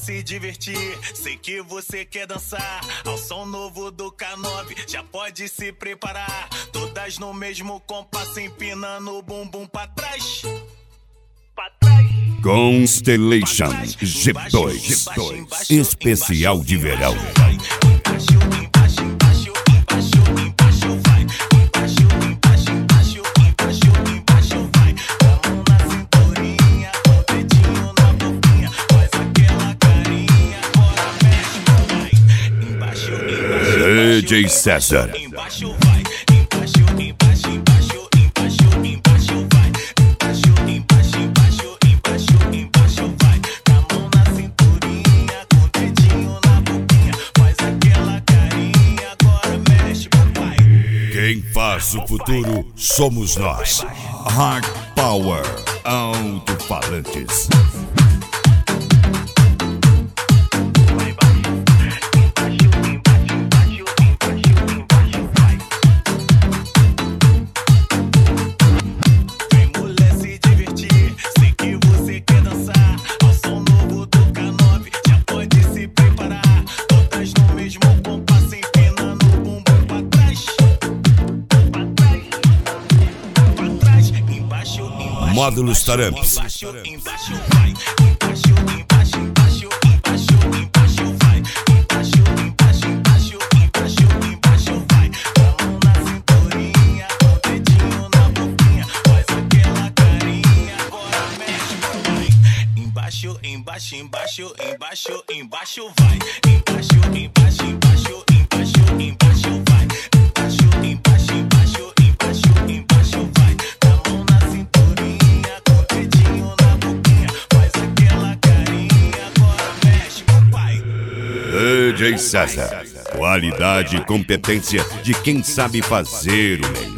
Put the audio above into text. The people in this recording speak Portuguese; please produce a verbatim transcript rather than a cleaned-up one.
se divertir, sei que você quer dançar ao som novo do K nove, já pode se preparar. Todas no mesmo compasso, empinando o bumbum pra trás, pra trás. Constellation G dois, especial de verão. D J César. Embaixo vai, embaixo, embaixo, embaixo, embaixo, embaixo vai, embaixo, embaixo, embaixo, embaixo, embaixo vai. Com a mão na cinturinha, com o dedinho na boquinha, faz aquela carinha, agora mexe, papai. Quem faz o futuro somos nós. Hard Power Alto-Falantes. Módulos Taramps. Embaixo, embaixo vai, embaixo, embaixo, embaixo, embaixo, embaixo vai, embaixo, embaixo, embaixo, embaixo, embaixo vai. Com a mão na cinturinha, com o dedinho na boquinha, faz aquela carinha, agora mexe, papai. Embaixo, embaixo, embaixo, embaixo, embaixo vai, embaixo, embaixo, embaixo, embaixo, embaixo vai, embaixo, embaixo, embaixo, embaixo, embaixo vai. Com a mão na cinturinha, com o dedinho na boquinha, faz aquela carinha, agora mexe, papai. D J César. Qualidade e competência de quem sabe fazer o melhor.